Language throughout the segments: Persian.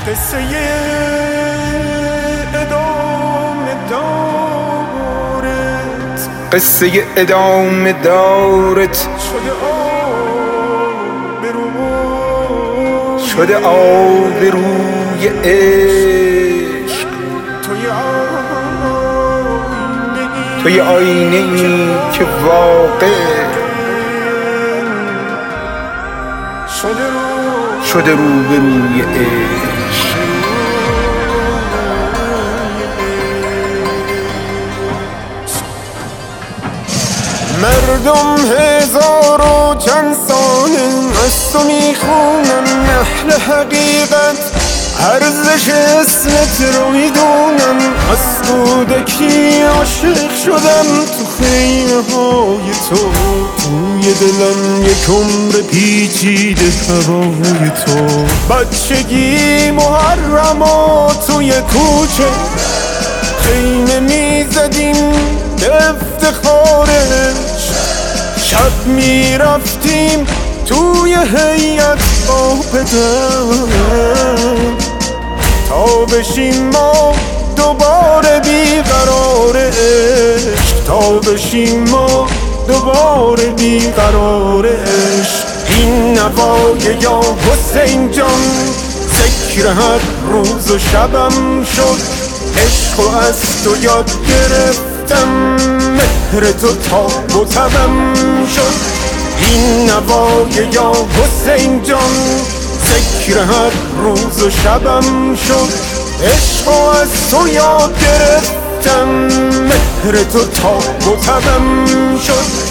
قصه ادامه دارت، قصه ادامه دارت شده آبروی عشق. توی آینه ای که واقع شده روبروی عشق. مردم هزار و چند ساله از تو میخونن اهل حقیقت، ارزش اسمت رو میدونن. از کودکی عاشق شدم تو خیمه های تو، توی دلم یک عمر پیچیده هوای تو. بچگی محرما توی کوچه خیمه میزدیم به افتخارش، شب میرفتیم توی هیئت با پدر تا بشیم ما دوباره بیقرار عشق، تا بشیم ما دوباره بیقرار عشق. این نوای یا حسین جان ذکر هر روز و شبم شد، عشق و از تو یاد گرفتم، مهر تو تاب و تبم شد. این نوای یا حسین جان ذکر هر روز و شبم شد، عشق و از تو یاد گرفتم، مهر تو تاب و تبم شد.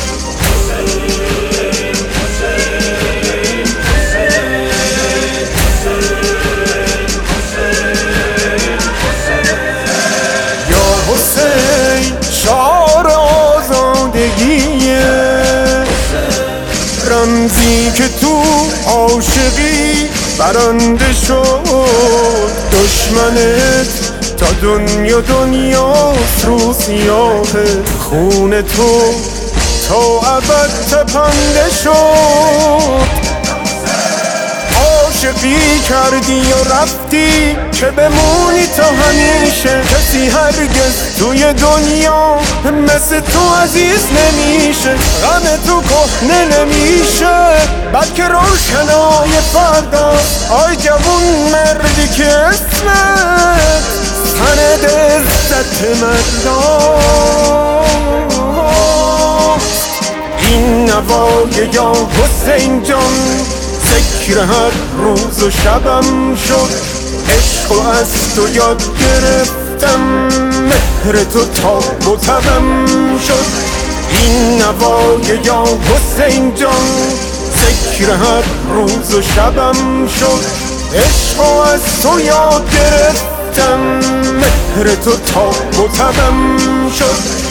شعار آزادگیه، رمزی که تو عاشقی برنده شد. دشمنت تا دنیاست رو سیاه، خون تو تا ابد تپنده شد. عاشقی کردی و رفتی که بمونی تا همیشه، کسی هرگز توی دنیا مثل تو عزیز نمیشه. غم تو کهنه نمیشه بلکه روشنای فردا. آی جوون مردی که اسمت سند عزت مرداست. این نوای یا حسین جان ذکر هر روز و شبم شد، عشق و از تو یاد گرفتم، مهر تو تاب و تبم شد. این نوای یا حسین جان ذکر هر روز و شبم شد، عشق و از تو یاد گرفتم، مهر تو تاب و تبم شد.